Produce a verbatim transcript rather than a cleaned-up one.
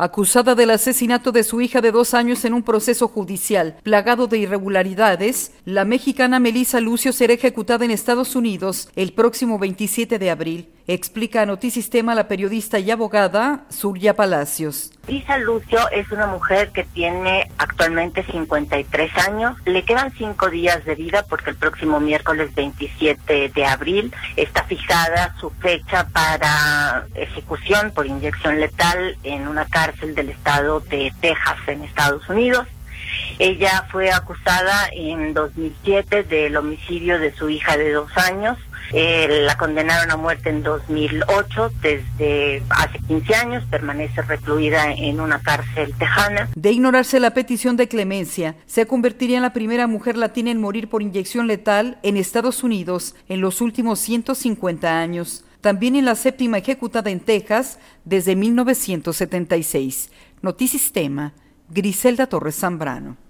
Acusada del asesinato de su hija de dos años en un proceso judicial plagado de irregularidades, la mexicana Melissa Lucio será ejecutada en Estados Unidos el próximo veintisiete de abril. Explica a Notisistema la periodista y abogada Surya Palacios. Melissa Lucio es una mujer que tiene actualmente cincuenta y tres años. Le quedan cinco días de vida porque el próximo miércoles veintisiete de abril está fijada su fecha para ejecución por inyección letal en una cárcel del estado de Texas, en Estados Unidos. Ella fue acusada en dos mil siete del homicidio de su hija de dos años. Eh, la condenaron a muerte en dos mil ocho, desde hace quince años permanece recluida en una cárcel tejana. De ignorarse la petición de clemencia, se convertiría en la primera mujer latina en morir por inyección letal en Estados Unidos en los últimos ciento cincuenta años. También en la séptima ejecutada en Texas desde mil novecientos setenta y seis. Notisistema, Griselda Torres Zambrano.